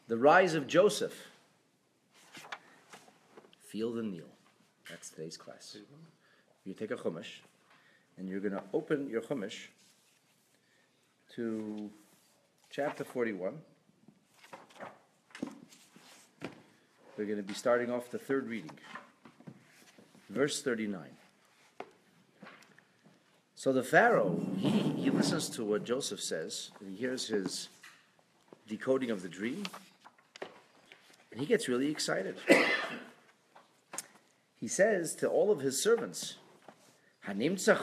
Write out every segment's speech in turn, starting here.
The rise of Joseph. Field and kneel. That's today's class. You take a Chumash, and you're going to open your Chumash to chapter 41. We're going to be starting off the third reading. Verse 39. So the Pharaoh, he listens to what Joseph says, and he hears his decoding of the dream, and he gets really excited. He says to all of his servants, do you think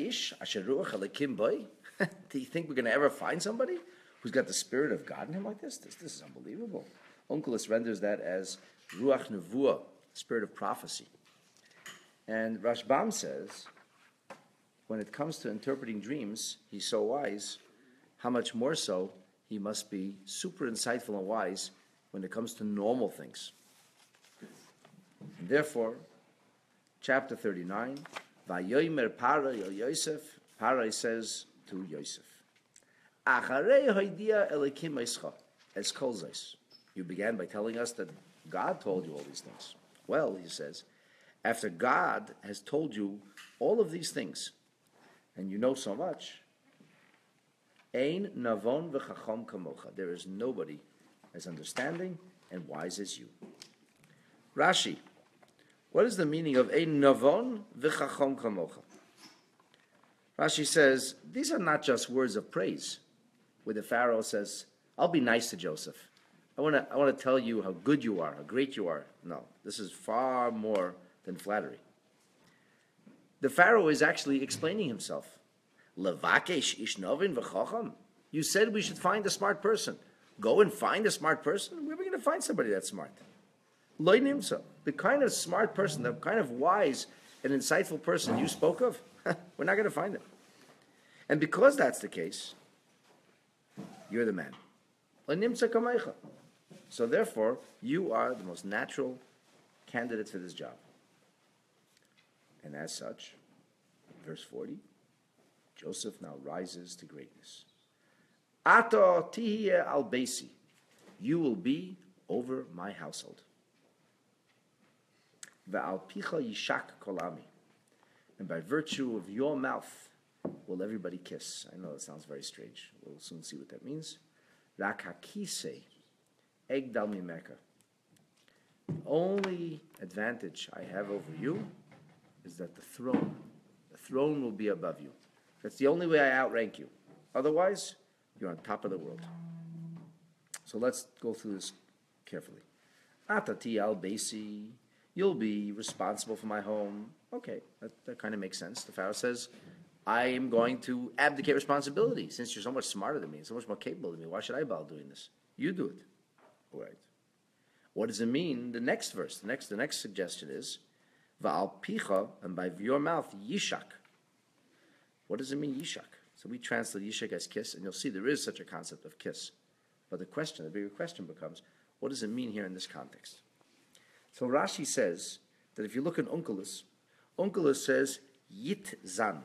we're going to ever find somebody who's got the spirit of God in him like this? This is unbelievable. Onkelos renders that as Ruach Nevuah, spirit of prophecy. And Rashbam says, when it comes to interpreting dreams, he's so wise, how much more so he must be super insightful and wise when it comes to normal things. And therefore, chapter 39, Vayomer Parai el Yosef, Parai says to Yosef, Acharei hoidia elikim eischa, es kol zeis. You began by telling us that God told you all these things. Well, he says, after God has told you all of these things, and you know so much, Ein navon v'chacham kamocha. There is nobody as understanding and wise as you. Rashi, what is the meaning of Ein navon v'chacham kamocha? Rashi says, these are not just words of praise, where the Pharaoh says, I'll be nice to Joseph. I want to tell you how good you are, how great you are. No, this is far more than flattery. The Pharaoh is actually explaining himself. Levakesh ishnovin v'chacham. You said we should find a smart person. Go and find a smart person? Where are we going to find somebody that's smart? Lo nimsa. The kind of smart person, the kind of wise and insightful person you spoke of, we're not going to find him. And because that's the case, you're the man. Lo nimsa kamaycha. So therefore, you are the most natural candidate for this job. And as such, verse 40, Joseph now rises to greatness. Ato tihye al beisi. You will be over my household. Ve'al picha yishak kolami. And by virtue of your mouth will everybody kiss. I know that sounds very strange. We'll soon see what that means. Rak hakise egdal mimeka. The only advantage I have over you is that the throne will be above you. That's the only way I outrank you. Otherwise, you're on top of the world. So let's go through this carefully. Atati al beisi, you'll be responsible for my home. Okay, that kind of makes sense. The Pharaoh says, I am going to abdicate responsibility. Since you're so much smarter than me, so much more capable than me, why should I bother doing this? You do it. All right. What does it mean? The next verse, the next suggestion is, Va'al picha, and by your mouth, yishak. What does it mean, yishak? So we translate yishak as kiss, and you'll see there is such a concept of kiss. But the bigger question becomes, what does it mean here in this context? So Rashi says that if you look in Onkelos says yit zan,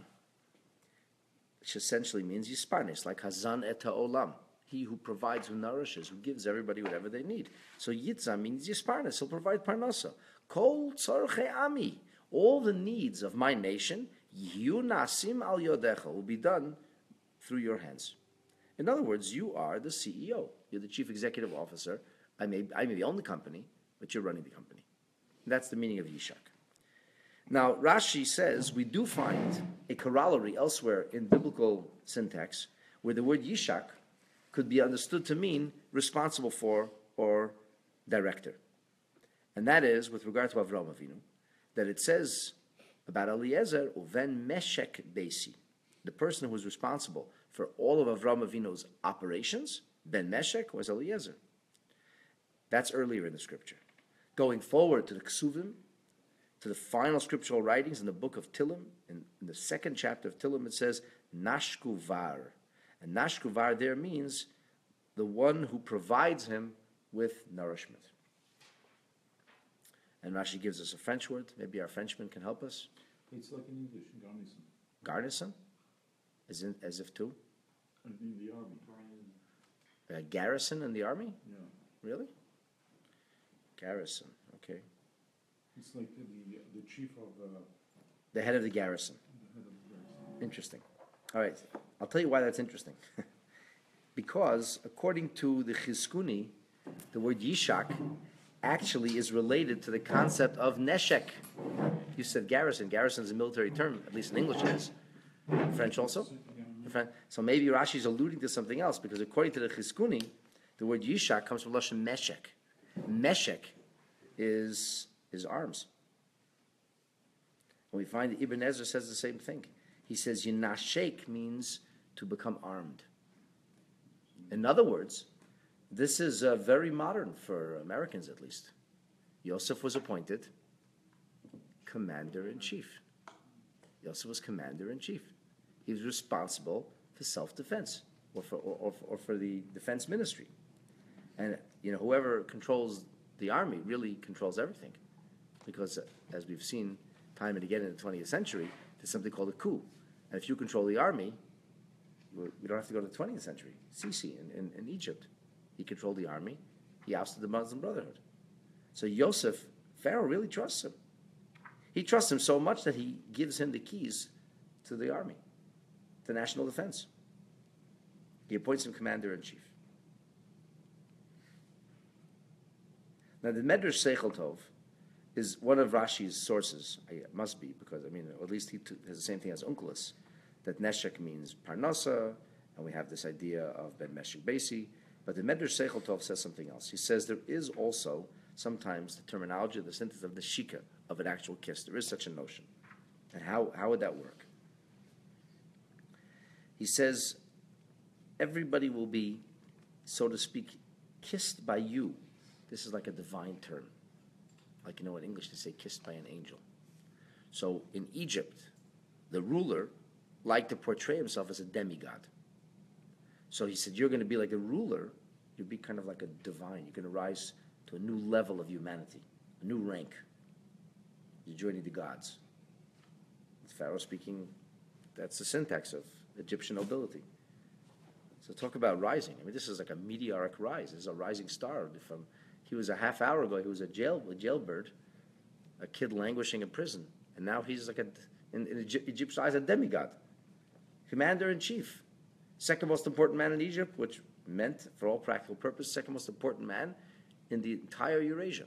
which essentially means yisparnes, like hazan et ha'olam. He who provides, who nourishes, who gives everybody whatever they need. So yitzah means yisparnes, he'll provide parnasa. Kol tzorchei ami, all the needs of my nation, yihu nasim al yodecha, will be done through your hands. In other words, you are the CEO. You're the chief executive officer. I may own the company, but you're running the company. And that's the meaning of yishak. Now, Rashi says we do find a corollary elsewhere in biblical syntax where the word yishak could be understood to mean responsible for or director. And that is, with regard to Avraham Avinu, that it says about Eliezer, Uven Meshek Beisi, the person who was responsible for all of Avraham Avinu's operations, Ben Meshek was Eliezer. That's earlier in the scripture. Going forward to the Ksuvim, to the final scriptural writings in the book of Tillim, in the second chapter of Tillim, it says, Nashkuvar. And Nashkuvar there means the one who provides him with nourishment. And Rashi gives us a French word. Maybe our Frenchman can help us. It's like in English, garnison. Garnison? As if to? In the army. A garrison in the army? Yeah. Really? Garrison. Okay. It's like the chief of The head of the garrison. the head of the garrison. Interesting. All right. I'll tell you why that's interesting. Because according to the Chizkuni, the word Yishak actually is related to the concept of neshek. You said garrison. Garrison is a military term, at least in English it is. French also? So maybe Rashi is alluding to something else, because according to the Chizkuni, the word Yishak comes from Lashon Meshek. Meshek is arms. And we find that Ibn Ezra says the same thing. He says Yinashek means to become armed. In other words, this is very modern for Americans at least. Yosef was appointed commander-in-chief. Yosef was commander-in-chief. He was responsible for self-defense or for the defense ministry. And whoever controls the army really controls everything. Because as we've seen time and again in the 20th century, there's something called a coup. And if you control the army, we don't have to go to the 20th century. Sisi in Egypt, he controlled the army. He ousted the Muslim Brotherhood. So Yosef, Pharaoh really trusts him. He trusts him so much that he gives him the keys to the army, to national defense. He appoints him commander-in-chief. Now the Medrash Seichel Tov is one of Rashi's sources. It must be, because, or at least he has the same thing as Onkelos, that Neshek means Parnasa, and we have this idea of Ben Meshek Basi. But the Medrash Seichel Tov says something else. He says there is also sometimes the terminology, the synthesis of the shika, of an actual kiss. There is such a notion. And how would that work? He says, everybody will be, so to speak, kissed by you. This is like a divine term. Like, in English they say kissed by an angel. So in Egypt, the ruler liked to portray himself as a demigod. So he said, you're going to be like a ruler. You'll be kind of like a divine. You're going to rise to a new level of humanity, a new rank. You're joining the gods. It's Pharaoh speaking, that's the syntax of Egyptian nobility. So talk about rising. This is like a meteoric rise. This is a rising star. He was a half hour ago, he was a jailbird, a kid languishing in prison. And now he's like in Egypt's eyes, a demigod. Commander-in-chief. Second most important man in Egypt, which meant, for all practical purposes, second most important man in the entire Eurasia.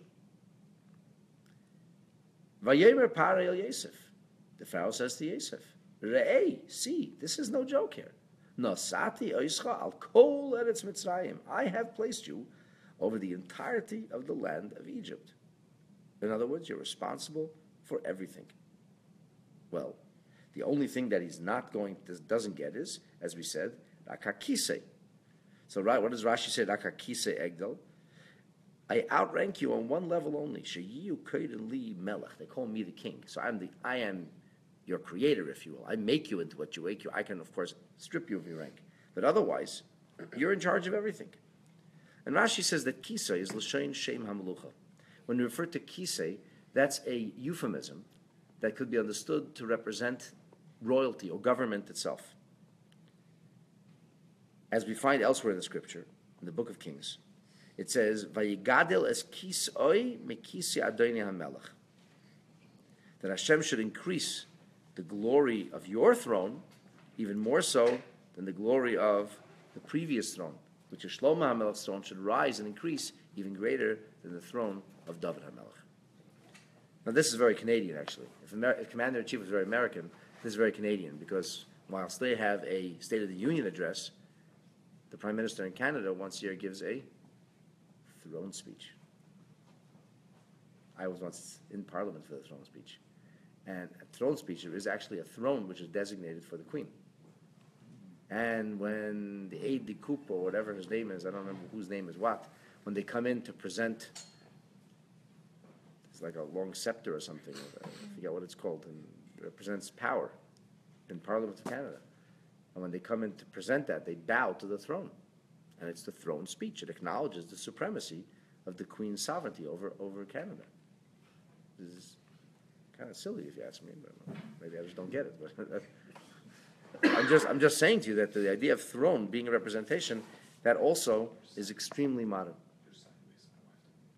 Vayemer Paro el Yosef. The Pharaoh says to Yosef, Re'ei, see, this is no joke here. Nosati oischa al kol eretz Mitzrayim. I have placed you over the entirety of the land of Egypt. In other words, you're responsible for everything. Well, the only thing that he's doesn't get is, as we said, rakakise. So, right, what does Rashi say? Rakakise egdel. I outrank you on one level only. Sheyiu koden li melech. They call me the king. So I am your creator, if you will. I make you into what you make you. I can, of course, strip you of your rank. But otherwise, you're in charge of everything. And Rashi says that kisei is l'shein shem hamelucha. When we refer to kisei, that's a euphemism that could be understood to represent royalty or government itself. As we find elsewhere in the scripture, in the book of Kings, it says, "Vayigadel es kisoi mekisi Adonai hamelech." That Hashem should increase the glory of your throne even more so than the glory of the previous throne, which is Shlomo HaMelech's throne, should rise and increase even greater than the throne of David HaMelech. Now this is very Canadian, actually. If Commander-in-Chief was very American, this is very Canadian, because whilst they have a State of the Union address, the Prime Minister in Canada once a year gives a throne speech. I was once in Parliament for the throne speech. And a throne speech is actually a throne which is designated for the Queen. And when the aide de camp or whatever his name is, I don't remember whose name is what, when they come in to present, it's like a long scepter or something, I forget what it's called, and it represents power in Parliament of Canada. And when they come in to present that, they bow to the throne. And it's the throne speech. It acknowledges the supremacy of the Queen's sovereignty over Canada. This is kind of silly if you ask me, but maybe I just don't get it. But I'm just saying to you that the idea of throne being a representation, that also is extremely modern.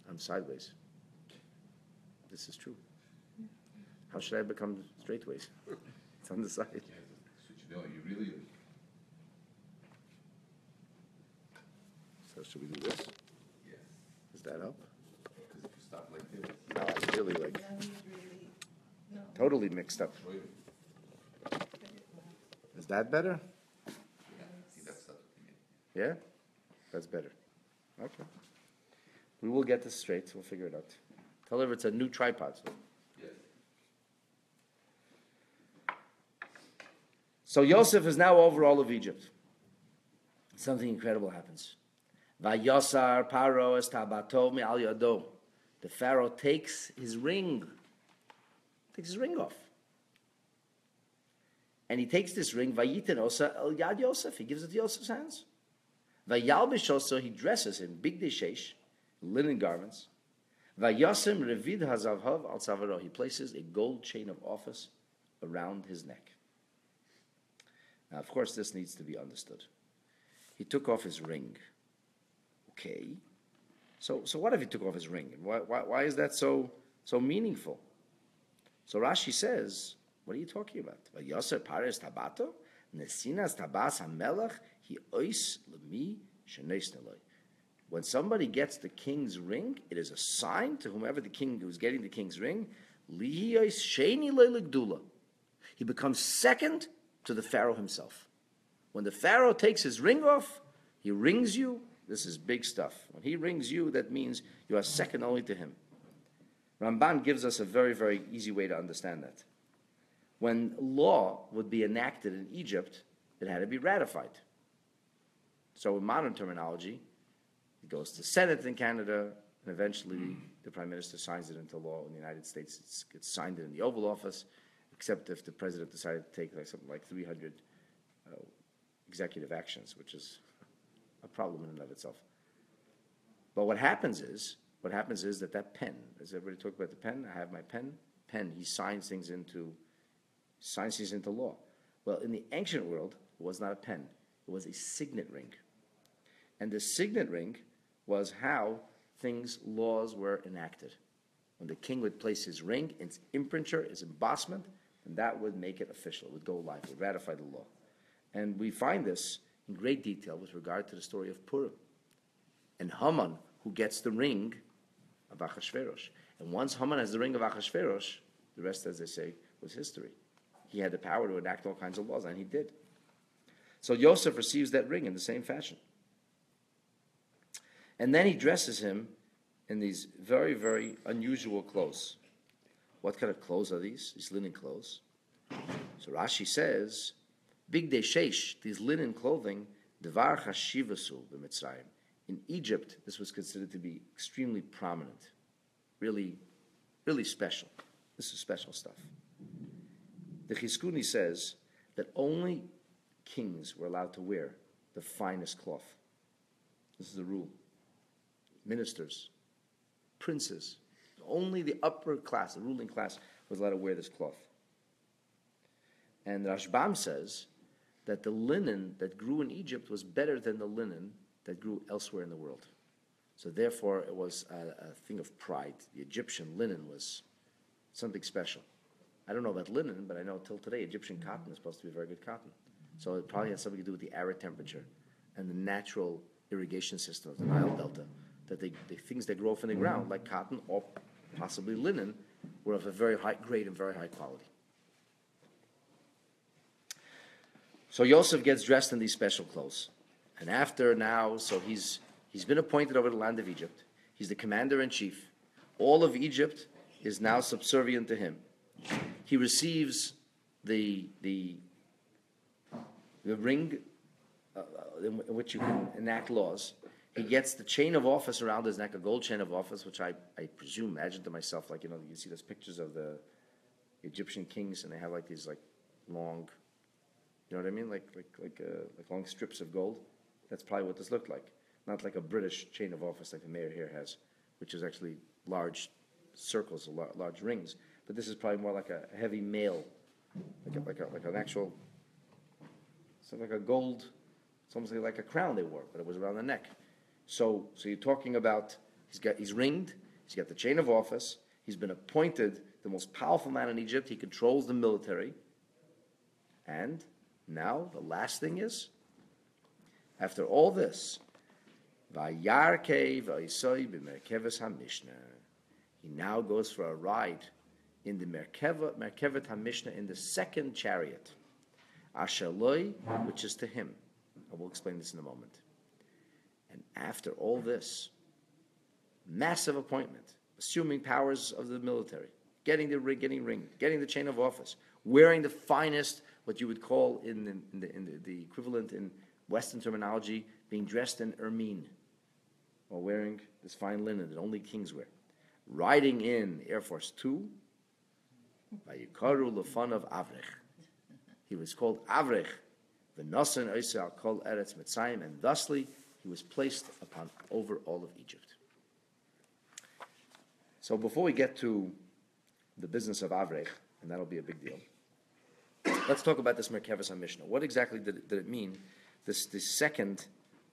I'm sideways. This is true. How should I become straightways? It's on the side. Yeah, switch it on. You really. So should we do this? Yes. Is that up? Because if you stop like this, No, it's really like Now he's really, no. totally mixed up. wait. Is that better? Yeah. See, that's not the thing. Yeah? That's better. Okay. We will get this straight. We'll figure it out. Tell her it's a new tripod. Yes. So Yosef is now over all of Egypt. Something incredible happens. Vayosar paro es tabato mi al yado. The Pharaoh takes his ring. Takes his ring off. And he takes this ring, Vayiten osa el yad Yosef. He gives it to Yosef's hands. Vayalbish also, he dresses him, big deshesh, linen garments. Vayosim revid hazavhav al tzavaro. He places a gold chain of office around his neck. Now, of course, this needs to be understood. He took off his ring. Okay. So what if he took off his ring? Why is that so meaningful? So Rashi says, what are you talking about? Vayoser pares tabato, nesinas tabas hamelach, he ois lemi shenes neloi. When somebody gets the king's ring, it is a sign to whomever the king who's getting the king's ring, he becomes second to the Pharaoh himself. When the Pharaoh takes his ring off, he rings you. This is big stuff. When he rings you, that means you are second only to him. Ramban gives us a very, very easy way to understand that. When law would be enacted in Egypt, it had to be ratified. So in modern terminology, it goes to Senate in Canada, and eventually the Prime Minister signs it into law. In the United States, it gets signed in the Oval Office, except if the President decided to take something like 300 executive actions, which is a problem in and of itself. But what happens is that pen, as everybody talked about the pen, I have my pen, he signs things into law. Well, in the ancient world, it was not a pen, it was a signet ring. And the signet ring was how laws were enacted. When the king would place his ring, its imprinture, his embossment, and that would make it official. It would go live, it would ratify the law. And we find this in great detail with regard to the story of Purim. And Haman, who gets the ring of Achashverosh. And once Haman has the ring of Achashverosh, the rest, as they say, was history. He had the power to enact all kinds of laws, and he did. So Yosef receives that ring in the same fashion. And then he dresses him in these very, very unusual clothes. What kind of clothes are these? These linen clothes. So Rashi says, Big Deshesh, these linen clothing, Devar Chashivasu b'Mitzrayim. In Egypt, this was considered to be extremely prominent, really, really special. This is special stuff. The Chizkuni says that only kings were allowed to wear the finest cloth. This is the rule. Ministers, princes, only the upper class, the ruling class, was allowed to wear this cloth. And Rashbam says that the linen that grew in Egypt was better than the linen that grew elsewhere in the world. So therefore, it was a thing of pride. The Egyptian linen was something special. I don't know about linen, but I know till today Egyptian cotton is supposed to be very good cotton. So it probably has something to do with the arid temperature and the natural irrigation system of the Nile Delta, that the things that grow from the ground, like cotton or possibly linen, were of a very high grade and very high quality. So Yosef gets dressed in these special clothes. And after now, so he's been appointed over the land of Egypt. He's the commander-in-chief. All of Egypt is now subservient to him. He receives the ring in which you can enact laws. He gets the chain of office around his neck, a gold chain of office, which I imagine to myself, like, you see those pictures of the Egyptian kings, and they have like these like long, you know what I mean, like long strips of gold. That's probably what this looked like. Not like a British chain of office like the mayor here has, which is actually large circles, large rings. But this is probably more like a heavy mail, like an actual, so like a gold. It's almost like a crown they wore, but it was around the neck. So you're talking about He's ringed. He's got the chain of office. He's been appointed the most powerful man in Egypt. He controls the military. And now the last thing is, after all this, Vayarkei v'isoi b'merkeves HaMishnah. He now goes for a ride in the Merkevet HaMishnah, in the second chariot, Ashaloi, which is to him. I will explain this in a moment. And after all this, massive appointment, assuming powers of the military, getting ringed, getting the chain of office, wearing the finest, what you would call in the equivalent in Western terminology, being dressed in ermine, or wearing this fine linen that only kings wear, riding in Air Force Two, by Yikaru Lefan of Avrech. He was called Avrech, V'nasan Oisei al Kol Eretz Mitzrayim, and thusly he was placed upon over all of Egypt. So before we get to the business of Avrech, and that'll be a big deal, let's talk about this Merkeves HaMishnah. What exactly did it mean? This second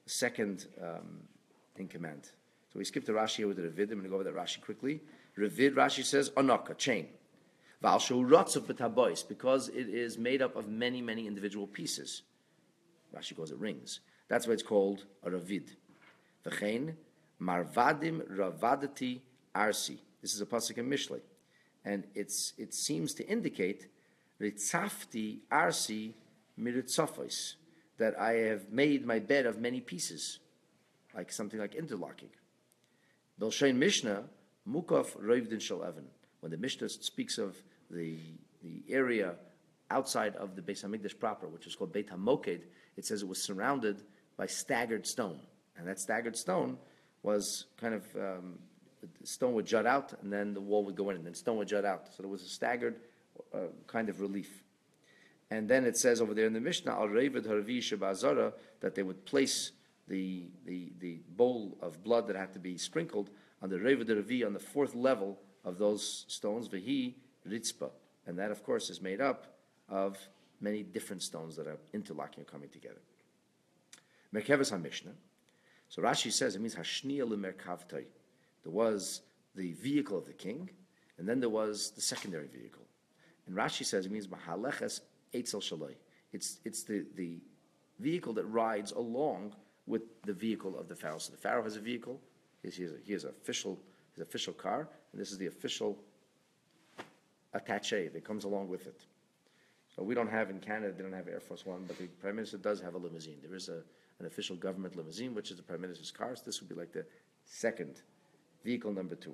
in command. So we skipped the Rashi here with the Revid. I'm going to go over that Rashi quickly. Revid, Rashi says, Anaka, chain. Val Shu Rotzav B'Tabois, because it is made up of many, many individual pieces. Rashi calls it rings. That's why it's called a Revid. V'chein, Marvadim Ravadati Arsi. This is a pasuk in Mishlei. And it seems to indicate Ritzafti Arsi Miritzafos, that I have made my bed of many pieces, like something like interlocking. Belshain Mishnah, Mukaf Roivdin Shal Evan. When the Mishnah speaks of the area outside of the Beis Hamikdash proper, which is called Beit HaMoked, it says it was surrounded by staggered stone. And that staggered stone was kind of, the stone would jut out, and then the wall would go in, and then stone would jut out. So there was a staggered kind of relief. And then it says over there in the Mishnah, Al Reivid Harvi Shabazara, that they would place the bowl of blood that had to be sprinkled on the Reivid Harvi, on the fourth level of those stones, Vehi Ritzpa. And that, of course, is made up of many different stones that are interlocking and coming together. Merkeves HaMishnah. So Rashi says it means Hashniya L'Merkavtai. There was the vehicle of the king, and then there was the secondary vehicle. And Rashi says it means Mahaleches Eitzel Shaloi. It's the vehicle that rides along with the vehicle of the Pharaoh. So the Pharaoh has a vehicle. He has an official car, and this is the official attaché that comes along with it. So we don't have in Canada, they don't have Air Force One, but the Prime Minister does have a limousine. There is an official government limousine, which is the Prime Minister's car. So this would be like the second vehicle, number 2.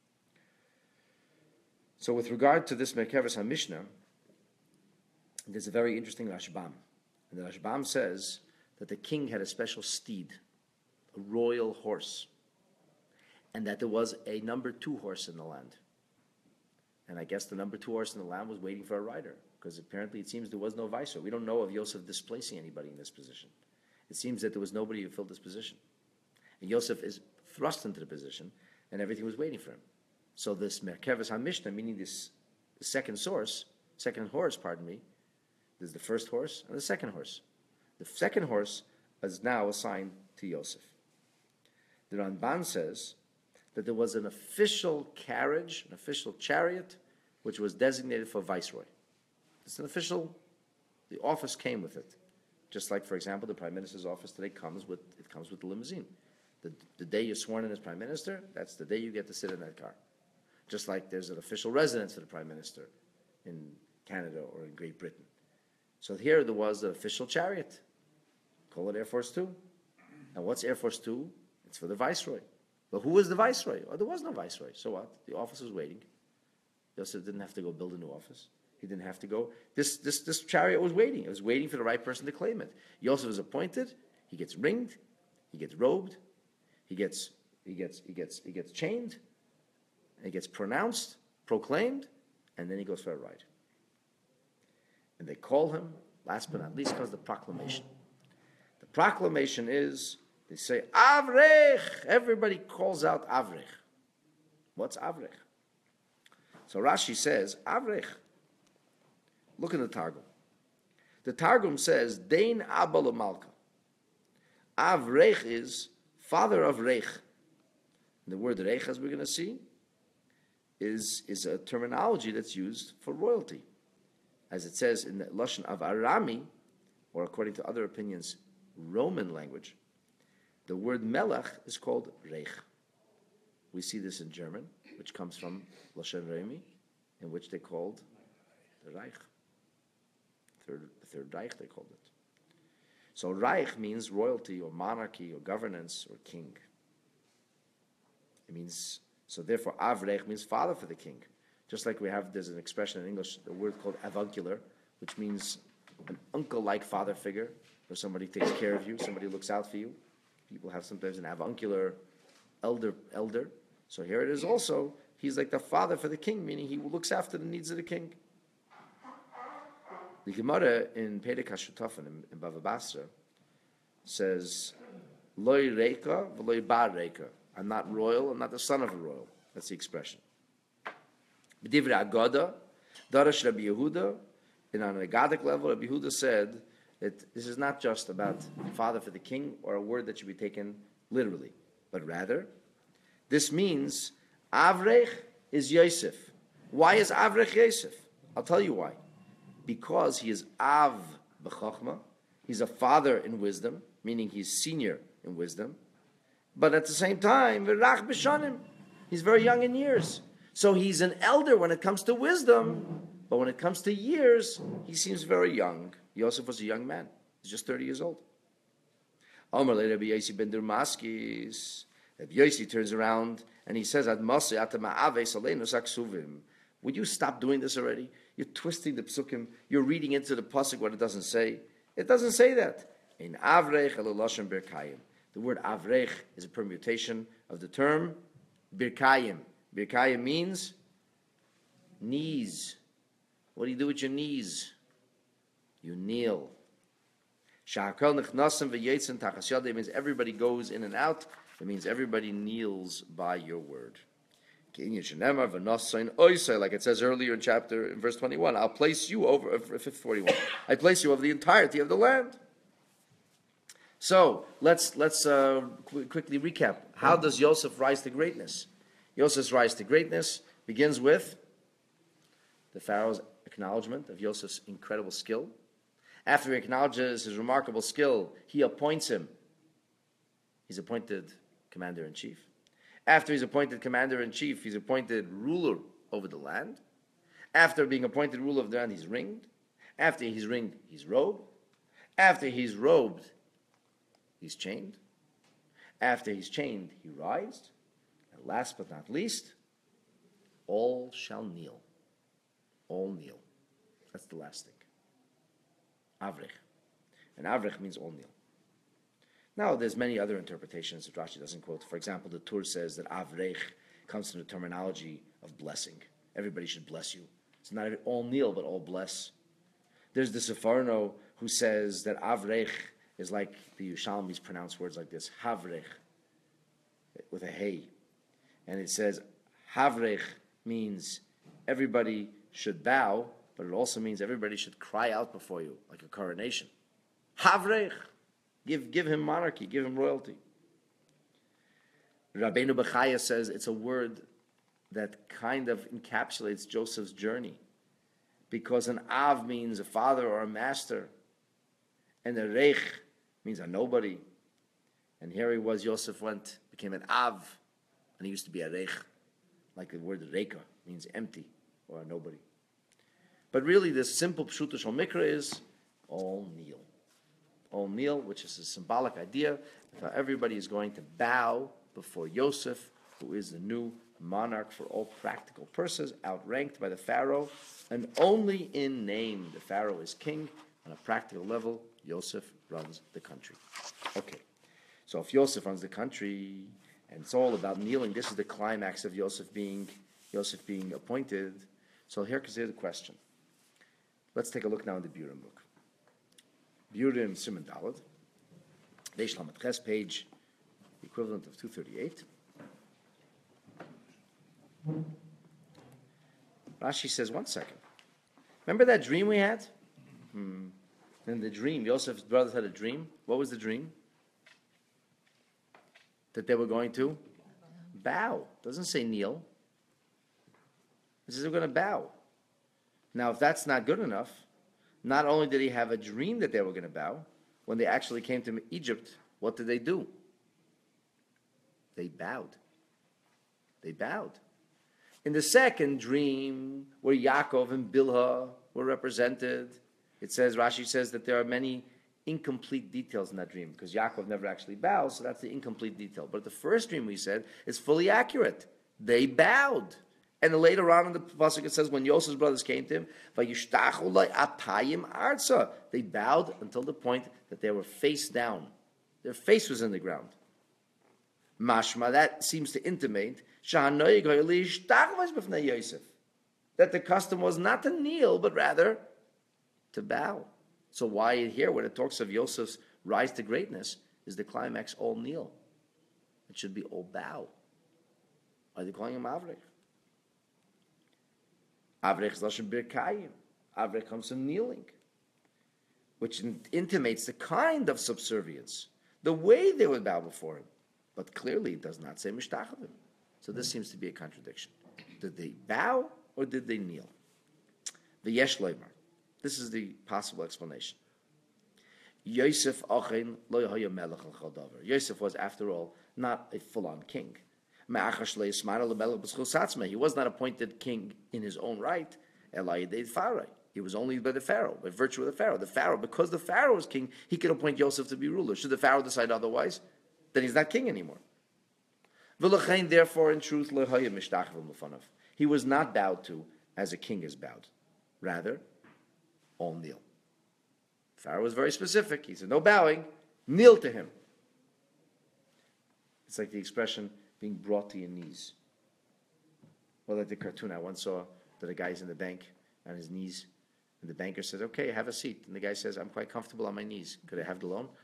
So with regard to this Merkeves HaMishnah, there's a very interesting Rashbam. And the Rashbam says that the king had a special steed, a royal horse, and that there was a number 2 horse in the land. And I guess the number 2 horse in the land was waiting for a rider, because apparently it seems there was no viceroy. We don't know of Yosef displacing anybody in this position. It seems that there was nobody who filled this position. And Yosef is thrust into the position, and everything was waiting for him. So this Merkeves HaMishnah, meaning this the second horse, there's the first horse and the second horse. The second horse is now assigned to Yosef. The Ramban says that there was an official carriage, an official chariot, which was designated for viceroy. It's an official, the office came with it. Just like, for example, the Prime Minister's office today comes with the limousine. The day you're sworn in as Prime Minister, that's the day you get to sit in that car. Just like there's an official residence for the Prime Minister in Canada or in Great Britain. So here there was an official chariot. Call it Air Force Two. And what's Air Force Two? It's for the Viceroy. Well, who was the Viceroy? Oh, there was no Viceroy. So what? The office was waiting. Yosef didn't have to go build a new office. He didn't have to go. This chariot was waiting. It was waiting for the right person to claim it. Yosef is appointed. He gets ringed. He gets robed. He gets chained. And he gets pronounced, proclaimed, and then he goes for a ride. And they call him, last but not least, comes the proclamation. The proclamation is, they say, Avrech! Everybody calls out Avrech. What's Avrech? So Rashi says, Avrech. Look in the Targum. The Targum says, Dein Abba Malka. Avrech is father of Rech. And the word reich, as we're going to see, is a terminology that's used for royalty. As it says in the Lashon of Arami, or according to other opinions, Roman language, the word melech is called reich. We see this in German, which comes from Lashon Remi, in which they called the Reich. The third Reich, they called it. So Reich means royalty or monarchy or governance or king. It means, so therefore Avreich means father for the king. Just like there's an expression in English, a word called avuncular, which means an uncle-like father figure, where somebody takes care of you, somebody looks out for you. People have sometimes an avuncular elder. So here it is also, he's like the father for the king, meaning he looks after the needs of the king. The Gemara in Perek HaShutafim in Bava Basra says, Loi reika v'loi bar reika. I'm not royal, I'm not the son of a royal. That's the expression. B'divrei Agada, Darash Rabbi Yehuda, and on an Agadic level, Rabbi Yehuda said that this is not just about father for the king or a word that should be taken literally, but rather, this means Avrech is Yosef. Why is Avrech Yosef? I'll tell you why. Because he is Av b'chokhmah, he's a father in wisdom, meaning he's senior in wisdom, but at the same time, V'rach b'shanim, he's very young in years. So he's an elder when it comes to wisdom, but when it comes to years, he seems very young. Yosef was a young man. He's just 30 years old. Amar le Rabbi Yosi ben Durmaskis. Rabbi Yosi turns around and he says, Ad Moshe ata ma'aves aleinu saksuvim. Would you stop doing this already? You're twisting the psukim. You're reading into the pasuk what it doesn't say. It doesn't say that. In avrech eluloshem birkayim. The word avrech is a permutation of the term birkayim. Birkayim means knees. What do you do with your knees? You kneel. Sha'akol nechnasim v'yetzin tachas yadei means everybody goes in and out. It means everybody kneels by your word. Like it says earlier in verse 21, I'll place you over, 41, I place you over the entirety of the land. So, let's quickly recap. How does Yosef rise to greatness? Yosef's rise to greatness begins with the Pharaoh's acknowledgement of Yosef's incredible skill. After he acknowledges his remarkable skill, he appoints him. He's appointed commander-in-chief. After he's appointed commander-in-chief, he's appointed ruler over the land. After being appointed ruler of the land, he's ringed. After he's ringed, he's robed. After he's robed, he's chained. After he's chained, he rides. And last but not least, all shall kneel. All kneel. That's the last thing. Avrech. And Avrech means all kneel. Now, there's many other interpretations that Rashi doesn't quote. For example, the Tur says that Avrech comes from the terminology of blessing. Everybody should bless you. It's not all kneel, but all bless. There's the Sefarno who says that Avrech is like the Yerushalmis pronounce words like this, Havrech, with a hey. And it says, Havrech means everybody should bow, but it also means everybody should cry out before you, like a coronation. Havrech. Give him monarchy, give him royalty. Rabbeinu Bechaya says it's a word that kind of encapsulates Joseph's journey, because an Av means a father or a master, and a Reich means a nobody. And here he was, Yosef became an Av, and he used to be a Reich, like the word Reika means empty or a nobody. But really, this simple Pshuto Shel Mikra is all kneel. All kneel, which is a symbolic idea that everybody is going to bow before Yosef, who is the new monarch for all practical purposes, outranked by the Pharaoh, and only in name the Pharaoh is king. On a practical level, Yosef runs the country. Okay, so if Yosef runs the country, and it's all about kneeling, this is the climax of Yosef being appointed. So here's the question. Let's take a look now in the Burim book. Burim Siman Daled, Reish Lamed Ches, page equivalent of 238. Rashi says, 1 second. Remember that dream we had? In the dream, Yosef's brothers had a dream. What was the dream? That they were going to bow. It doesn't say kneel. It says they're going to bow. Now, if that's not good enough, not only did he have a dream that they were going to bow, when they actually came to Egypt, what did they do? They bowed. They bowed. In the second dream, where Yaakov and Bilhah were represented, it says, Rashi says that there are many incomplete details in that dream, because Yaakov never actually bows, so that's the incomplete detail. But the first dream, we said, is fully accurate. They bowed. And later on in the pasuk it says, when Yosef's brothers came to him, "Vayishtachu lo apayim arza," they bowed until the point that they were face down. Their face was in the ground. Mashma, that seems to intimate that the custom was not to kneel, but rather to bow. So why here, when it talks of Yosef's rise to greatness, is the climax all kneel? It should be all bow. Why are they calling him Avrech? Avrech is Lashon Birkayim. Avrech comes from kneeling, which intimates the kind of subservience, the way they would bow before him. But clearly it does not say Mishtachavim. So this seems to be a contradiction. Did they bow or did they kneel? The Yesh Leimar. This is the possible explanation. Yosef Achen lo yahaya melech al chol davar. Yosef was, after all, not a full-on king. He was not appointed king in his own right. He was only by the Pharaoh, by virtue of the Pharaoh. The Pharaoh, because the Pharaoh was king, he could appoint Yosef to be ruler. Should the Pharaoh decide otherwise, then he's not king anymore. Therefore, in truth, he was not bowed to as a king is bowed. Rather, all kneel. Pharaoh was very specific. He said, no bowing, kneel to him. It's like the expression, being brought to your knees. Well, like the cartoon I once saw, that a guy's in the bank on his knees, and the banker says, okay, have a seat. And the guy says, I'm quite comfortable on my knees. Could I have the loan?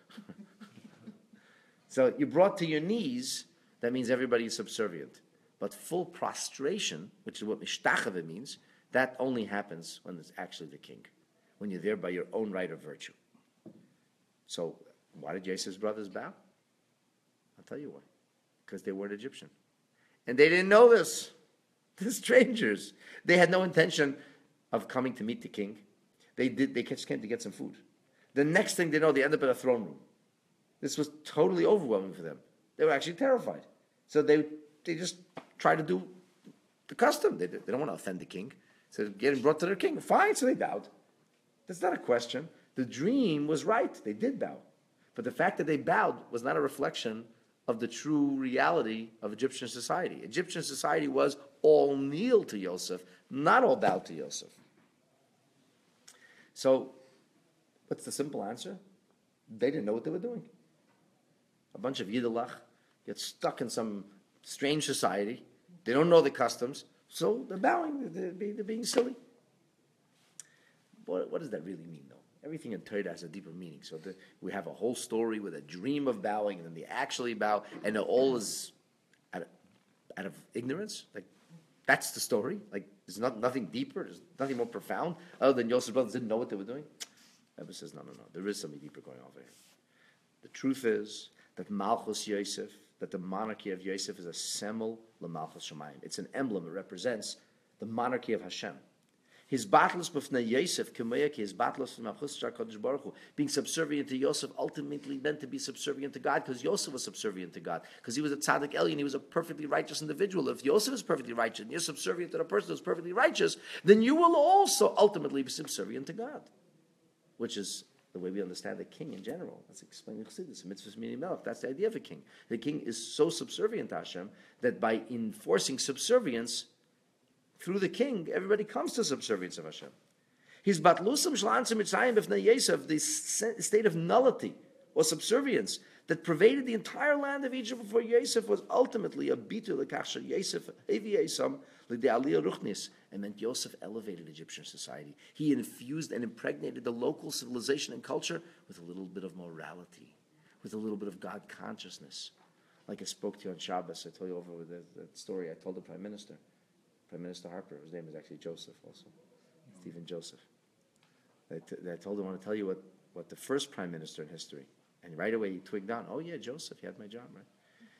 So you're brought to your knees, that means everybody is subservient. But full prostration, which is what mishtachave means, that only happens when it's actually the king, when you're there by your own right of virtue. So why did Yosef's brothers bow? I'll tell you why. Because they weren't Egyptian. And they didn't know this. They're strangers. They had no intention of coming to meet the king. They just came to get some food. The next thing they know, they end up in a throne room. This was totally overwhelming for them. They were actually terrified. So they just try to do the custom. They don't want to offend the king. So getting brought to their king. Fine, so they bowed. That's not a question. The dream was right. They did bow. But the fact that they bowed was not a reflection of the true reality of Egyptian society. Egyptian society was all kneel to Yosef, not all bow to Yosef. So, what's the simple answer? They didn't know what they were doing. A bunch of Yiddelach get stuck in some strange society. They don't know the customs, so they're bowing. They're being silly. What does that really mean, though? Everything in Torah has a deeper meaning. So we have a whole story with a dream of bowing, and then they actually bow, and it all is out of ignorance. Like, that's the story. Like, there's nothing deeper. There's nothing more profound other than Yosef's brothers didn't know what they were doing. Rebbe says, no. There is something deeper going on over here. The truth is that Malchus Yosef, that the monarchy of Yosef is a semel l'Malchus Shemayim. It's an emblem. It represents the monarchy of Hashem. His battles b'fnei Yosef, his battles from HaKadosh Baruch Hu, being subservient to Yosef, ultimately meant to be subservient to God, because Yosef was subservient to God, because he was a tzaddik Elyon, he was a perfectly righteous individual. If Yosef is perfectly righteous, and you're subservient to the person who's perfectly righteous, then you will also ultimately be subservient to God, which is the way we understand the king in general. That's explaining Chassidus, mitzvahs mini melech. That's the idea of a king. The king is so subservient to Hashem that by enforcing subservience through the king, everybody comes to subservience of Hashem. His batlusam shlantzim mitzayim b'fnei Yosef, the state of nullity or subservience that pervaded the entire land of Egypt before Yosef, was ultimately a bitul l'kach Yosef hevi Yosam l'de'aliyah ruchnis, and meant Yosef elevated Egyptian society. He infused and impregnated the local civilization and culture with a little bit of morality, with a little bit of God consciousness. Like I spoke to you on Shabbos, I told you over with that story I told the Prime Minister Harper. His name is actually Joseph also, Stephen Joseph. I told him, I want to tell you what the first Prime Minister in history, and right away he twigged on, oh yeah, Joseph, he had my job, right?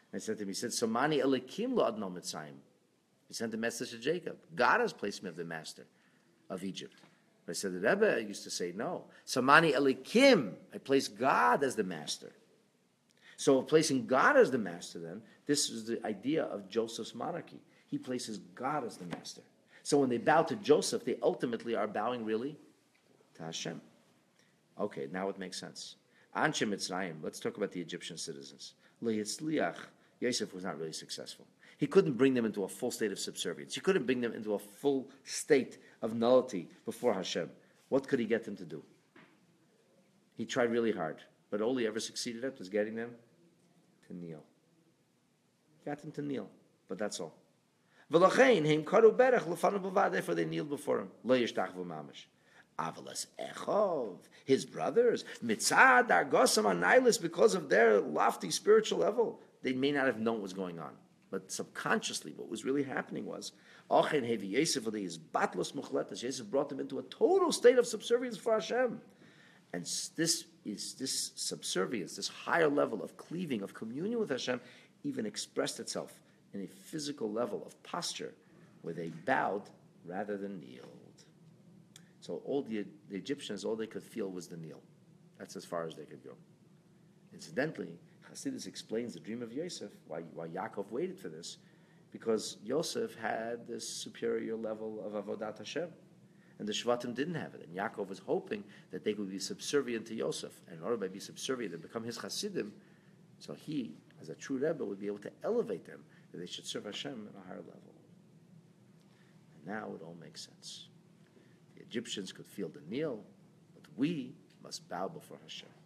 I said to him, he said, Samani Elikim lo adno Mitzrayim. He sent a message to Jacob. God has placed me as the master of Egypt. But I said, the Rebbe used to say, no. Samani Elikim, I place God as the master. So placing God as the master then, this is the idea of Joseph's monarchy. He places God as the master. So when they bow to Joseph, they ultimately are bowing really to Hashem. Okay, now it makes sense. Anshe Mitzrayim, let's talk about the Egyptian citizens. Lehitzliach, Yosef was not really successful. He couldn't bring them into a full state of subservience. He couldn't bring them into a full state of nullity before Hashem. What could he get them to do? He tried really hard, but all he ever succeeded at was getting them to kneel. Got them to kneel, but that's all. Therefore they kneeled before him. Avalas Echov, his brothers, Mitzad, Argosam, Anailis, because of their lofty spiritual level, they may not have known what was going on. But subconsciously, what was really happening was, Yosef brought them into a total state of subservience for Hashem. And this subservience, this higher level of cleaving, of communion with Hashem, even expressed itself in a physical level of posture, where they bowed rather than kneeled. So all the Egyptians, all they could feel was the kneel. That's as far as they could go. Incidentally, Hasidus explains the dream of Yosef, why Yaakov waited for this, because Yosef had this superior level of Avodat Hashem, and the Shvatim didn't have it. And Yaakov was hoping that they would be subservient to Yosef, and in order to be subservient and become his Hasidim, so he, as a true Rebbe, would be able to elevate them, that they should serve Hashem at a higher level. And now it all makes sense. The Egyptians could feel the kneel, but we must bow before Hashem.